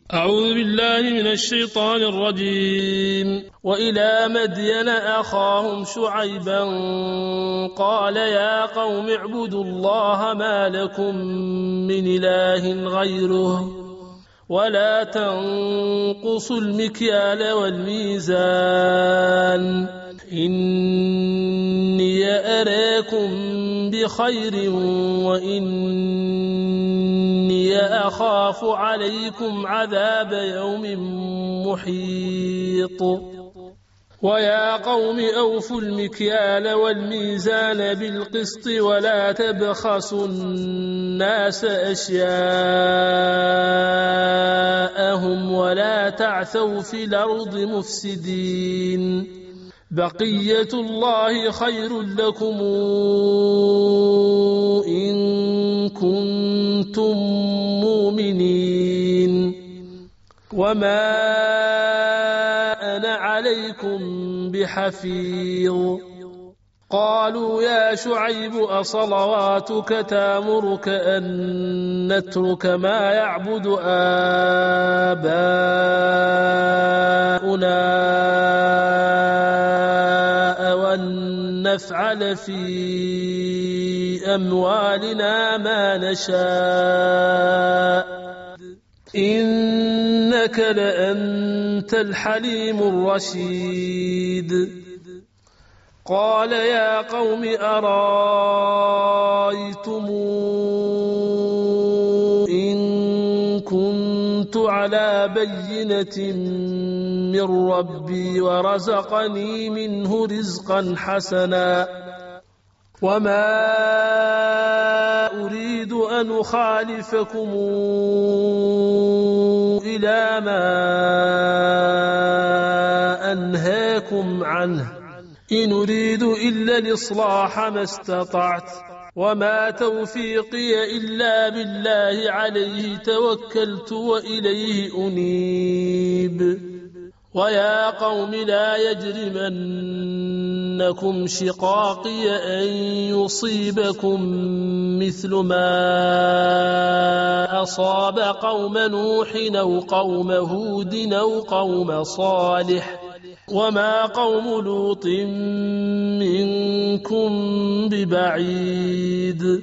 أعوذ بالله من الشيطان الرجيم. وإلى مدين أخاهم شعيبا قال يا قوم اعبدوا الله ما لكم من إله غيره ولا تنقصوا المكيال والميزان إني أراكم بخير وإني أخاف عليكم عذاب يوم محيط. ويا قوم أوفوا المكيال والميزان بالقسط ولا تبخسوا الناس أشياءهم ولا تعثوا في الأرض مفسدين بقية الله خير لكم إن كنتم مؤمنين وما أنا عليكم بحفيظ. قالوا يا شعيب أصلواتك تأمرك أن نترك ما يعبد آباؤنا وأن نفعل في أموالنا ما نشاء إنك لأنت الحليم الرشيد. قال يا قوم أرأيتم إن كنت على بينة من ربي ورزقني منه رزقا حسنا وما أريد أن أخالفكم إلى ما أنهاكم عنه إن أريد إلا الإصلاح ما استطعت وما توفيقي إلا بالله عليه توكلت وإليه أنيب. ويا قوم لا يجرمنكم شقاقي أن يصيبكم مثل ما أصاب قوم نوح أو قوم هود أو قوم صالح وما قوم لوط منكم ببعيد.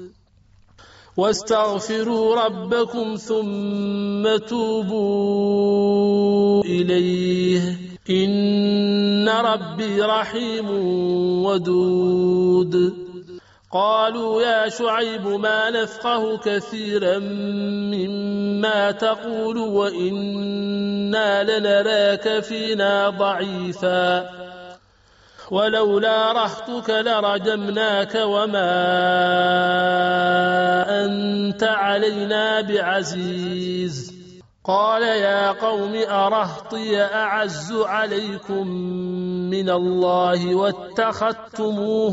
واستغفروا ربكم ثم توبوا إليه إن ربي رحيم ودود. قالوا يا شعيب ما نفقه كثيرا مما تقول وإنا لنراك فينا ضعيفا ولولا رهطك لرجمناك وما أنت علينا بعزيز. قال يا قوم أرهطي أعز عليكم من الله واتخذتموه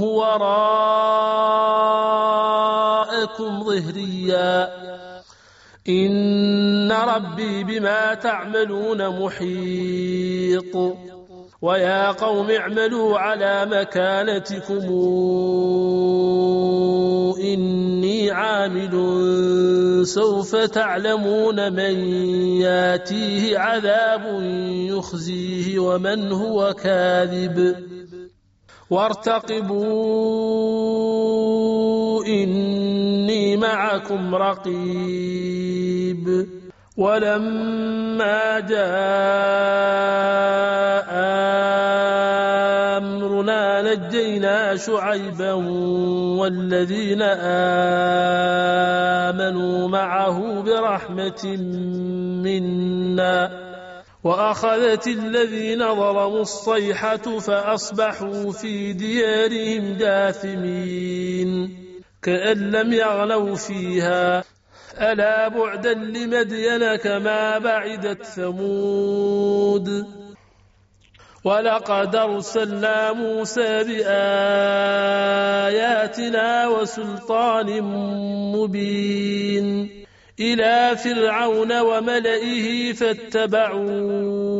وراءكم ظهريا إن ربي بما تعملون محيط. ويا قوم اعملوا على مكانتكم إني عامل سوف تعلمون من ياتيه عذاب يخزيه ومن هو كاذب وارتقبوا إني معكم رقيب. ولما جاء أمرنا نجينا شعيبا والذين آمنوا معه برحمة منا وأخذت الذين ظلموا الصيحة فأصبحوا في ديارهم جاثمين كأن لم يغنوا فيها ألا بعدا لمدين كما بعدت ثمود. ولقد أرسلنا موسى بآياتنا وسلطان مبين إلى فرعون وملئه فاتبعوا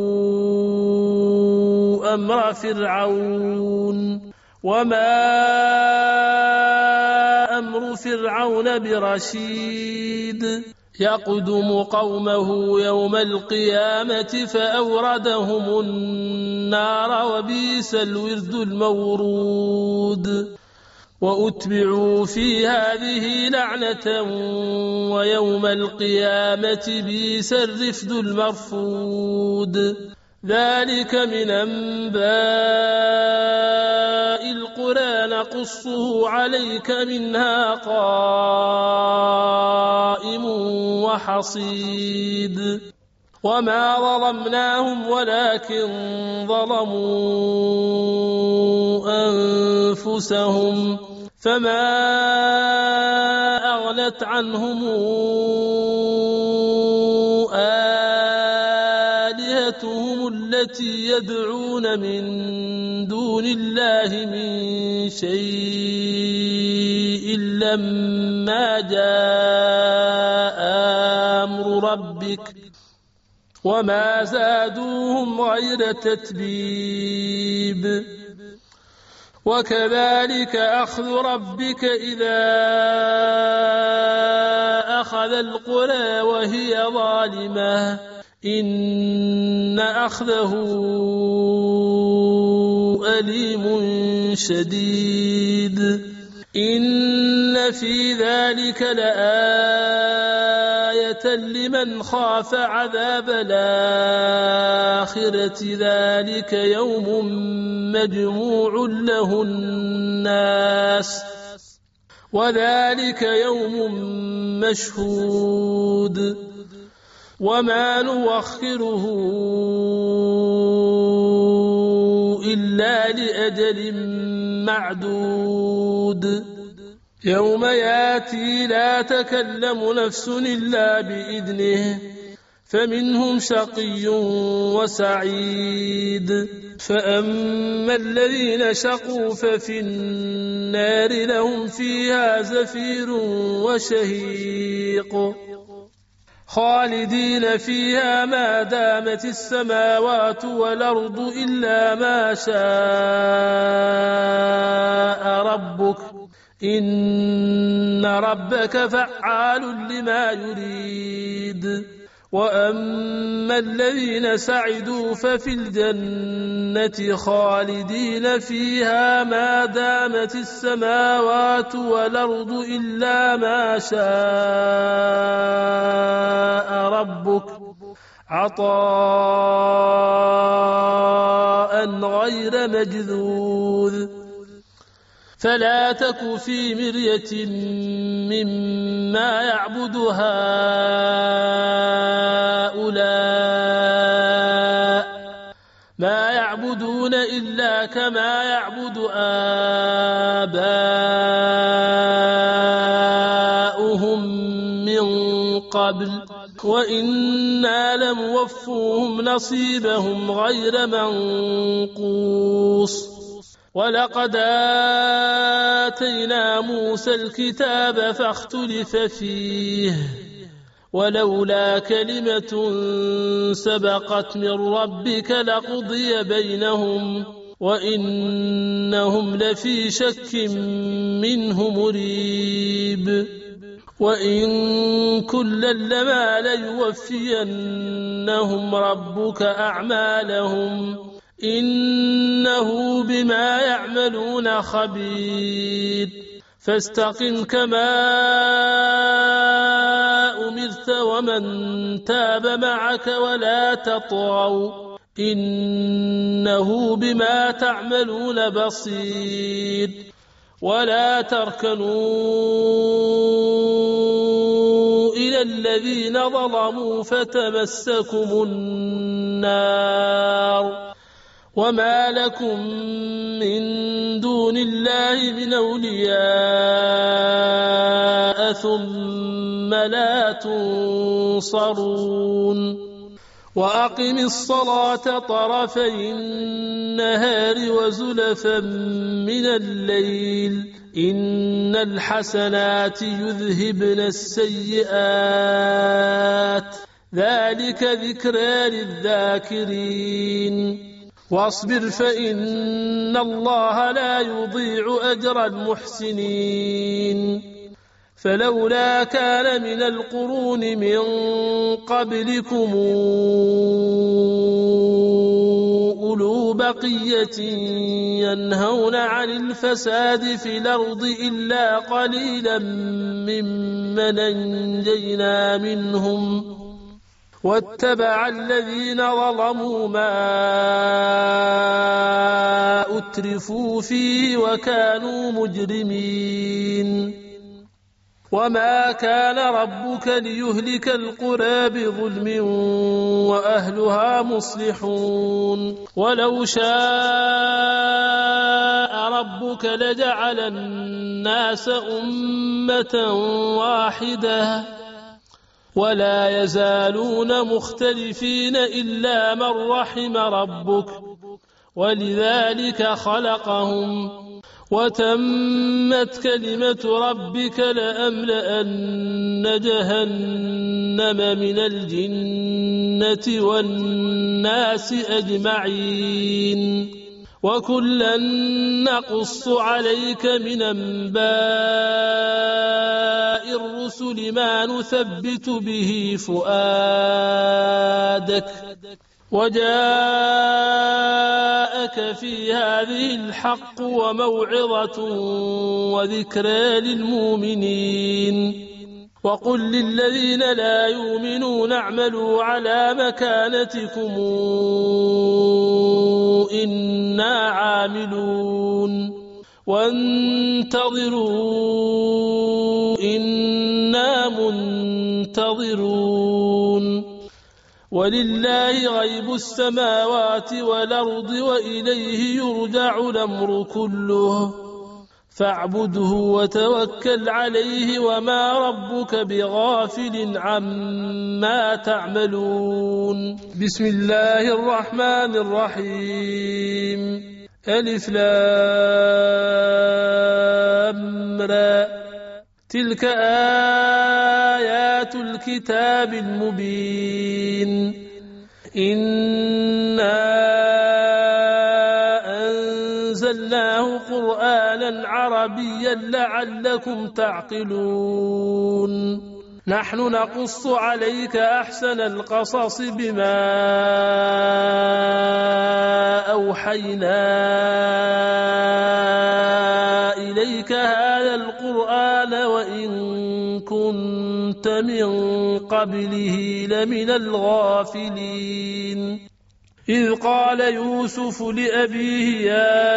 أمر فرعون وما أمر فرعون برشيد يقدم قومه يوم القيامة فأوردهم النار وبئس الورد المورود وأتبعوا في هذه لعنة ويوم القيامة بئس الرفد المرفود ذلك من أنباء القرى نقصه عليك منها قائم وحصيد وما ظلمناهم ولكن ظلموا أنفسهم فما أغنت عنهم آلهتهم التي يدعون من دون الله من شيء لما جاء أمر ربك وما زادوهم غير تتبيب وكذلك أخذ ربك إذا أخذ القرى وهي ظالمة إن أخذه أليم شديد إن في ذلك لآية لمن خاف عذاب الآخرة ذلك يوم مجموع له الناس وذلك يوم مشهود وما نوخره إلا لأجل معدود يوم ياتي لا تكلم نفس إلا بإذنه فمنهم شقي وسعيد فأما الذين شقوا ففي النار لهم فيها زفير وشهيق خالدين فيها ما دامت السماوات والأرض إلا ما شاء ربك إن ربك فعال لما يريد وأما الذين سعدوا ففي الجنة خالدين فيها ما دامت السماوات والأرض إلا ما شاء ربك عطاء غير مجذوذ فلا تك في مرية مما يعبد هؤلاء ما يعبدون إلا كما يعبد آباؤهم من قبل وإنا لموفوهم نصيبهم غير منقوص ولقد آتينا موسى الكتاب فاختلف فيه ولولا كلمة سبقت من ربك لقضي بينهم وإنهم لفي شك منه مريب وإن كلا لما ليوفينهم ربك أعمالهم إنه بما يعملون خبير فاستقم كما أمرت ومن تاب معك ولا تطغوا إنه بما تعملون بصير ولا تركنوا إلى الذين ظلموا فتمسكم النار وما لكم من دون الله من أولياء ثم لا تنصرون وأقم الصلاة طرفي النهار وزلفا من الليل إن الحسنات يذهبن السيئات ذلك ذكرى للذاكرين واصبر فإن الله لا يضيع أجر المحسنين فلولا كان من القرون من قبلكم أولو بقية ينهون عن الفساد في الأرض إلا قليلا ممن أنجينا منهم واتبع الذين ظلموا ما أترفوا فيه وكانوا مجرمين وما كان ربك ليهلك القرى بظلم وأهلها مصلحون ولو شاء ربك لجعل الناس أمة واحدة ولا يزالون مختلفين إلا من رحم ربك ولذلك خلقهم وتمت كلمة ربك لأملأن جهنم من الجنة والناس أجمعين وكلا نقص عليك من أنباء الرسل ما نثبت به فؤادك وجاءك في هذه الحق وموعظة وذكرى للمؤمنين وقل للذين لا يؤمنون اعملوا على مكانتكم إنا عاملون وانتظروا إنا منتظرون ولله غيب السماوات والأرض وإليه يرجع الأمر كله فاعبده وتوكل عليه وما ربك بغافل عما تعملون بسم الله الرحمن الرحيم ألف لام را تلك آيات الكتاب المبين إنا أنزلناه قرآنا عربيا لعلكم تعقلون نحن نقص عليك أحسن القصص بما أوحينا إليك هذا القرآن وإن كنت من قبله لمن الغافلين إذ قال يوسف لأبيه يا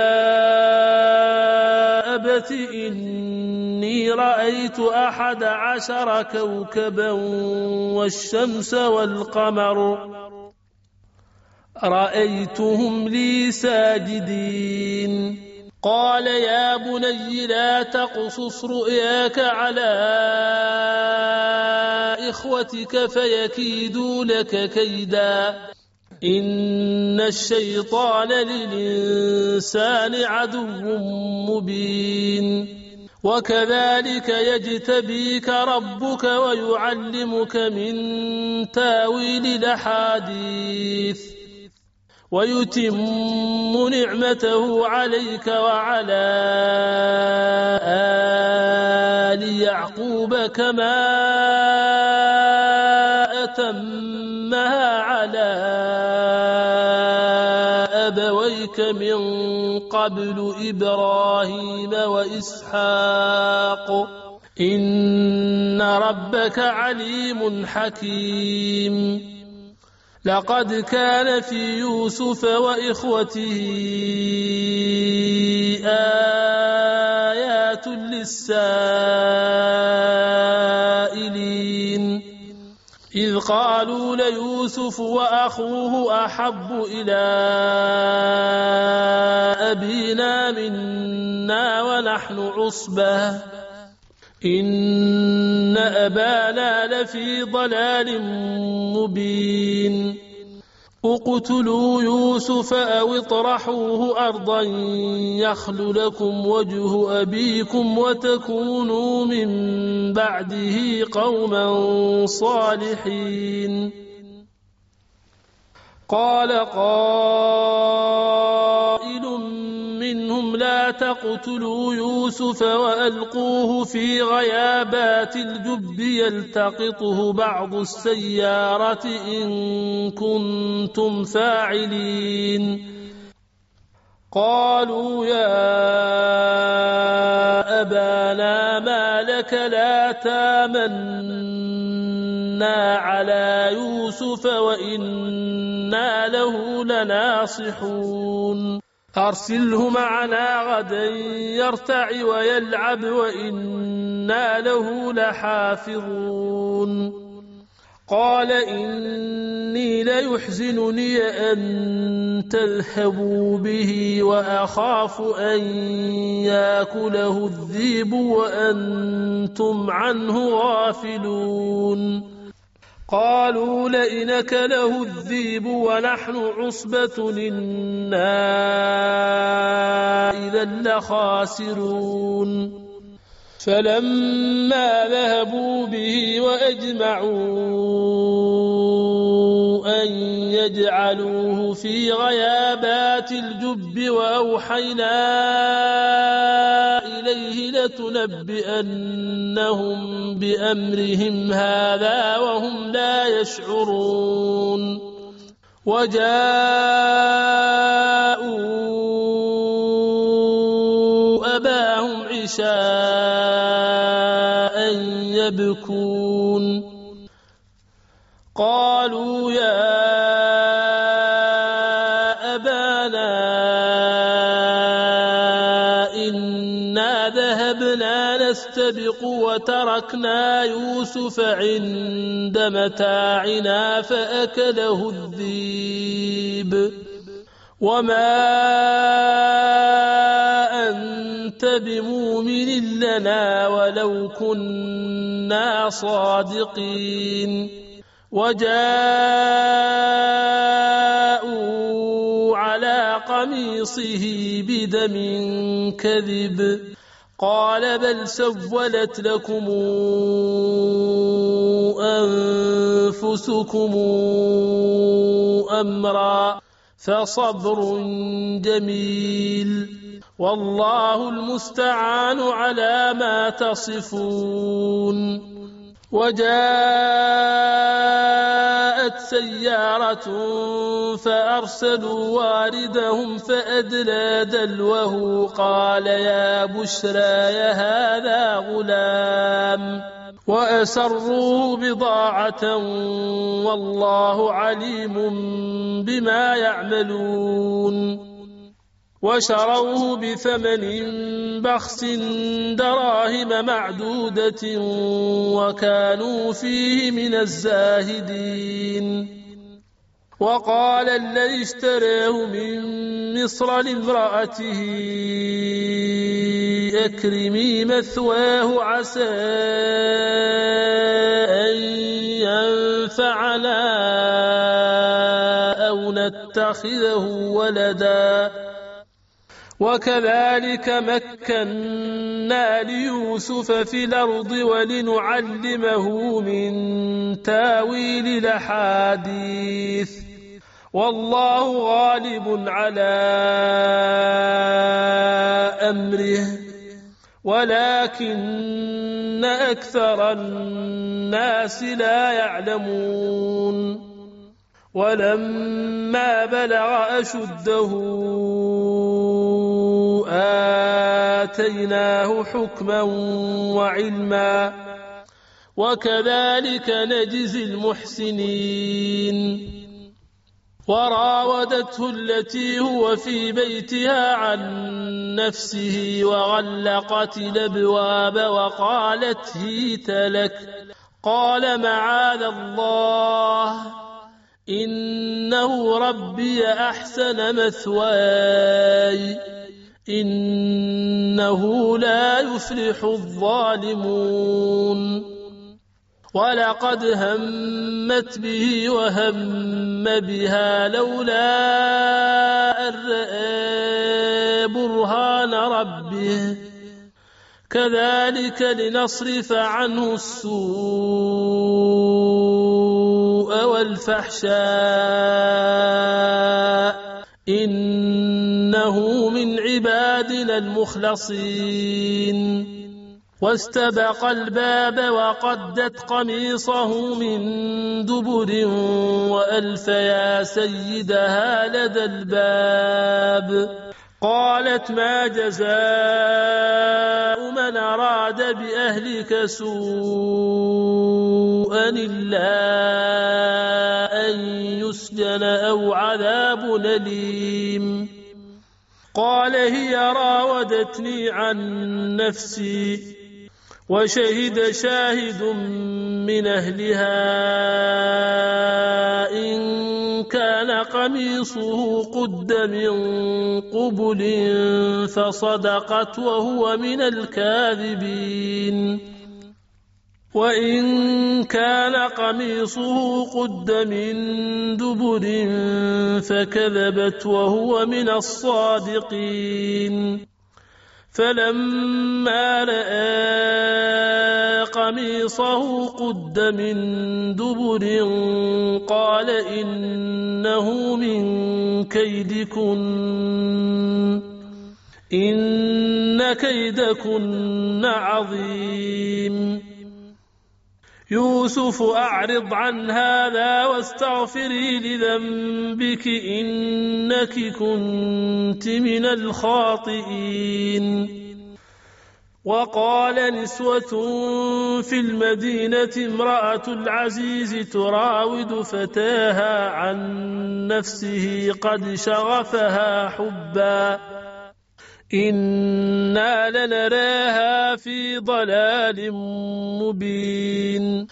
أبت إني رأيت 11 كوكبا والشمس والقمر رأيتهم لي ساجدين قال يا بني لا تقصص رؤياك على إخوتك فيكيدوا لك كيدا إن الشيطان للإنسان عدو مبين وكذلك يجتبيك ربك ويعلمك من تاويل الأحاديث ويتم نعمته عليك وعلى آل يعقوب كما أتمها على أبويك من قبل إبراهيم وإسحاق إن ربك عليم حكيم لقد كان في يوسف وإخوته آيات للسائلين إذ قالوا ليوسف وأخوه أحب إلى أبينا منا ونحن عصبة إن أبانا لفي ضلال مبين اقتلوا يوسف أو اطرحوه أرضا يخل لكم وجه أبيكم وتكونوا من بعده قوما صالحين قال قائل منهم لا تقتلوا يوسف وألقوه في غيابات الجب يلتقطه بعض السيارة إن كنتم فاعلين قالوا يا أبانا ما لك لا تامنا على يوسف وإنا له لناصحون أرسله معنا غدا يرتع ويلعب وإنا له لحافظون قال إني ليحزنني أن تذهبوا به وأخاف أن يأكله الذئب وأنتم عنه غافلون قالوا لئن أكله الذئب ونحن عصبة إنا إذا لخاسرون فلما ذهبوا به وأجمعوا أن يجعلوه في غيابات الجب وأوحينا إليه لتنبئنهم بأمرهم هذا وهم لا يشعرون وجاءوا أباهم عشاء يبكون قالوا يا أبانا إنا ذهبنا نستبق وتركنا يوسف عند متاعنا فأكله الذئب وما أنت بمؤمن لنا ولو كنا صادقين وجاءوا على قميصه بدم كذب قال بل سولت لكم أنفسكم أمرا فصبر جميل والله المستعان على ما تصفون وجاءت سيارة فأرسلوا واردهم فأدلى دلوه قال يا بشرى هذا غلام وأسروا بضاعة والله عليم بما يعملون وشروه بثمن بخس دراهم معدودة وكانوا فيه من الزاهدين وقال الذي اشتراه من مصر لامرأته أكرمي مثواه عسى أن ينفعنا أو نتخذه ولدا وكذلك مكنا ليوسف في الأرض ولنعلمه من تاويل الأحاديث والله غالب على أمره ولكن أكثر الناس لا يعلمون ولما بلغ أشده آتيناه حكما وعلما وكذلك نجزي المحسنين وراودته التي هو في بيتها عن نفسه وغلقت الأبواب وقالت هيت لك قال معاذ الله إنه ربي أحسن مثواي إنه لا يفلح الظالمون ولقد همت به وهم بها لولا أن رأى برهان ربه كذلك لنصرف عنه السوء والفحشاء إنه من عبادنا المخلصين. واستبق الباب وقدت قميصه من دبر وألف يا سيدها لدى الباب. قالت ما جزاء من أراد بأهلك سوءا إلا أن يسجن أو عذاب أليم. قال هي راودتني عن نفسي وشهد شاهد من أهلها إن كان قميصه قد من قبل فصدقت وهو من الكاذبين. وإن كان قميصه قد من دبر فكذبت وهو من الصادقين. فلما رأى قميصه قد من دبر قال إنه من كيدكن إن كيدكن عظيم. يوسف أعرض عن هذا واستغفري لذنبك إنك كنت من الخاطئين. وقال نسوة في المدينة امرأة العزيز تراود فتاها عن نفسه قد شغفها حبا إنا لنراها في ضلال مبين.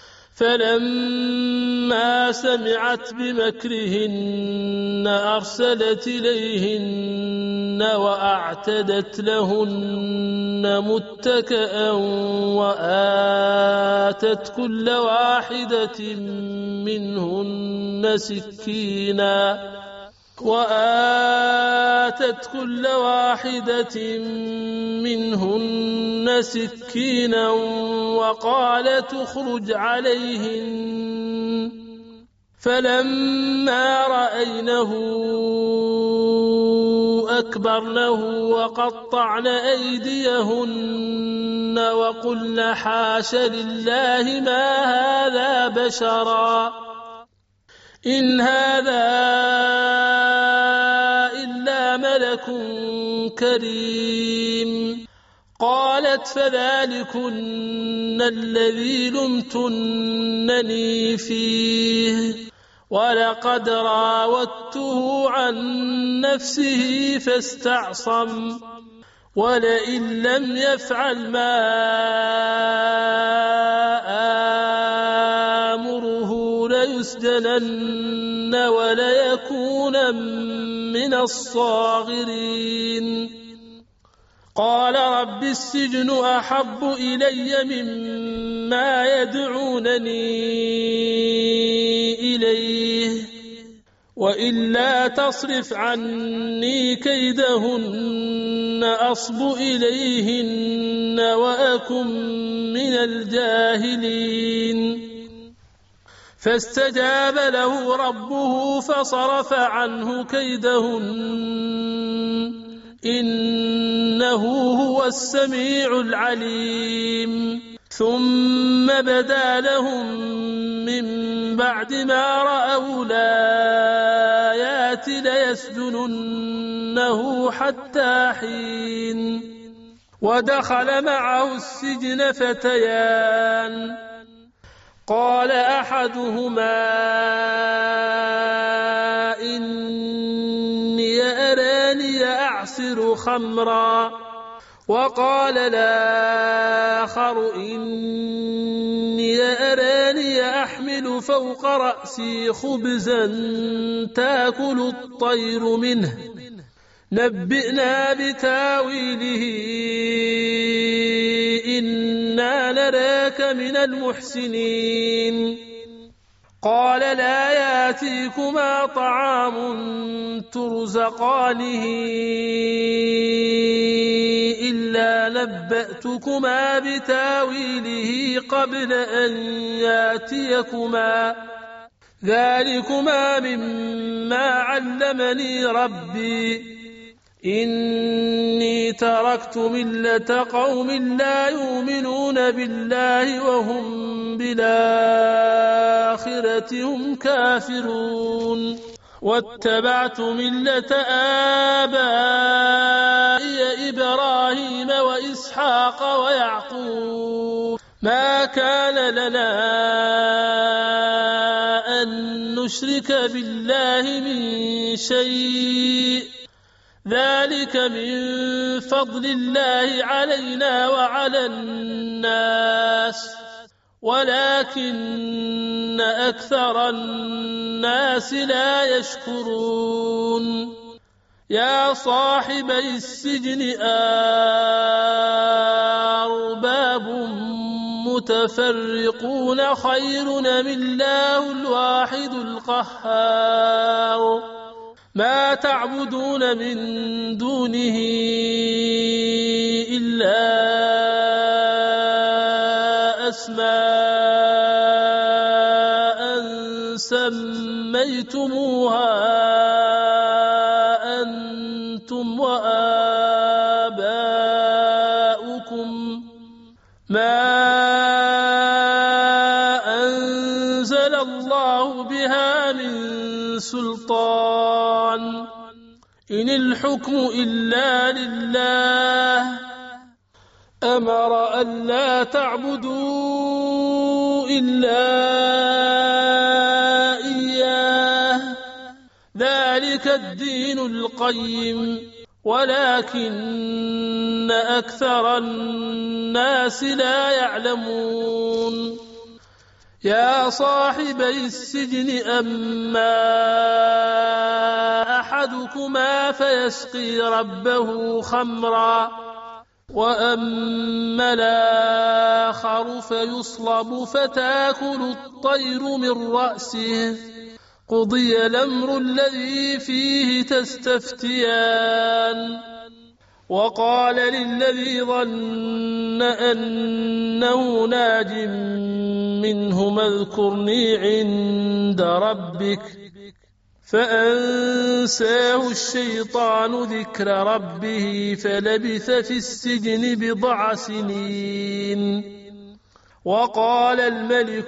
فلما سمعت بمكرهن أرسلت إليهن وأعتدت لهن متكئا وآتت كل واحدة منهن سكينا وقالت اخرج عليهن. فلما رأينه أكبرنه وقطعن أيديهن وقلن حاش لله ما هذا بشرا إن هذا إلا ملك كريم. قالت فذلكن الذي لمتنني فيه ولقد راودته عن نفسه فاستعصم ولئن لم يفعل ما آمره ليسجنن وليكون من الصاغرين. قال رب السجن أحب إلي مما يدعونني إليه وإلا تصرف عني كيدهن أصب إليهن وأكن من الجاهلين. فاستجاب له ربه فصرف عنه كيدهن إنه هو السميع العليم. ثم بدا لهم من بعد ما رأوا الآيات ليسجننه حتى حين. ودخل معه السجن فتيان قال أحدهما إني أراني أعصر خمرا وقال الآخر إني أراني أحمل فوق رأسي خبزا تأكل الطير منه نبئنا بتاويله إنا نراك من المحسنين. قال لا يأتيكما طعام ترزقانه إلا نبأتكما بتاويله قبل أن يأتيكما ذلكما مما علمني ربي إني تركت ملة قوم لا يؤمنون بالله وهم بالآخرة هم كافرون واتبعت ملة آبائي إبراهيم وإسحاق ويعقوب ما كان لنا أن نشرك بالله من شيء ذلك من فضل الله علينا وعلى الناس ولكن أكثر الناس لا يشكرون يا صاحبي السجن أرباب متفرقون خير أم الله الواحد القهار ما تعبدون من دونه إلا أسماء سميتموها أنتم وآباؤكم ما أنزل الله بها من سلطان إن الحكم إلا لله أمر أن لا تعبدوا إلا إياه ذلك الدين القيم ولكن أكثر الناس لا يعلمون يا صاحبي السجن أما أحدكما فيسقي ربه خمرا وأما الآخر فيصلب فتأكل الطير من رأسه قضي الأمر الذي فيه تستفتيان وقال للذي ظن أنه ناج منهما اذكرني عند ربك فأنساه الشيطان ذكر ربه فلبث في السجن بضع سنين وقال الملك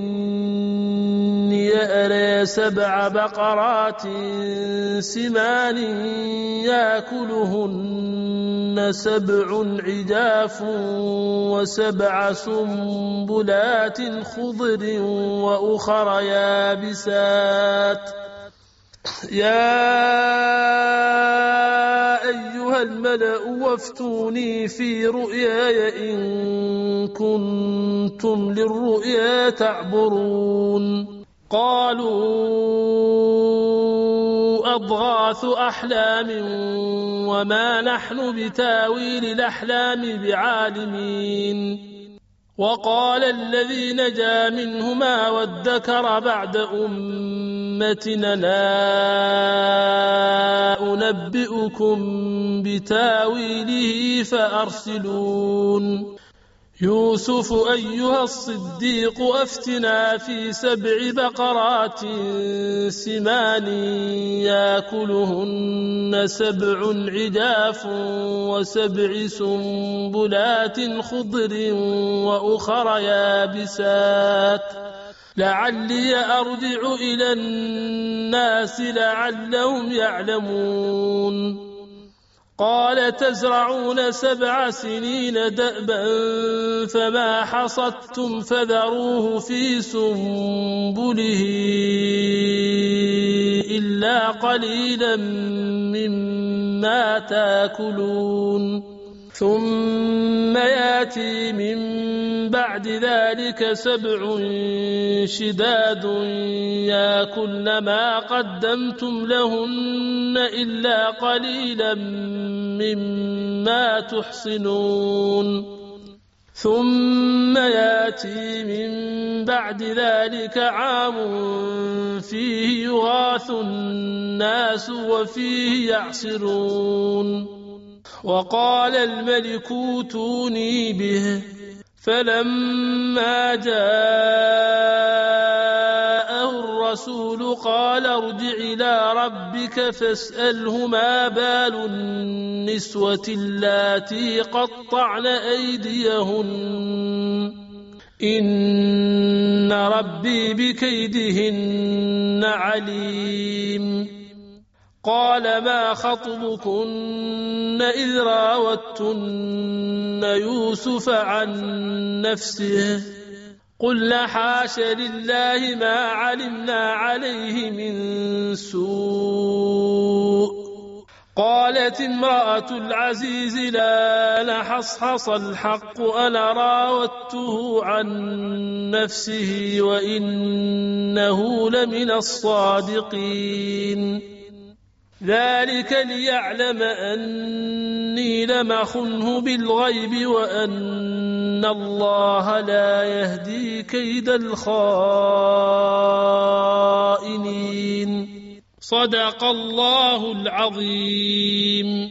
إني أرى 7 بقرات سمان يأكلهن 7 عجاف و7 سنبلات خضر وأخر يابسات يا أيها الملأ وافتوني في رؤياي إن كنتم للرؤيا تعبرون قالوا أضغاث أحلام وما نحن بتاويل الأحلام بعالمين وقال الذي نجا منهما وادكر بعد أمتنا لا أنبئكم بتاويله فأرسلون يوسف أيها الصديق أفتنا في 7 بقرات سمان يأكلهن 7 عجاف و7 سنبلات خضر وأخر يابسات لعلي أرجع إلى الناس لعلهم يعلمون قال تزرعون 7 سنين دأبا فما حصدتم فذروه في سنبله إلا قليلا مما تأكلون ثم يأتي من بعد ذلك 7 شداد يأكلن ما قدمتم لهن إلا قليلا مما تحصنون ثم يأتي من بعد ذلك عام فيه يغاث الناس وفيه يعصرون وقال الملك اوتوني به فلما جاءه الرسول قال ارجع إلى ربك فاسأله ما بال النسوة اللاتي قطعن أيديهن إن ربي بكيدهن عليم قال ما خطبكن إذ راوتن يوسف عن نفسه قلن حاش لله ما علمنا عليه من سوء قالت امرأة العزيز لا نحصحص الحق أنا راودته عن نفسه وإنه لمن الصادقين ذلك ليعلم أني لم أخنه بالغيب وأن الله لا يهدي كيد الخائنين صدق الله العظيم.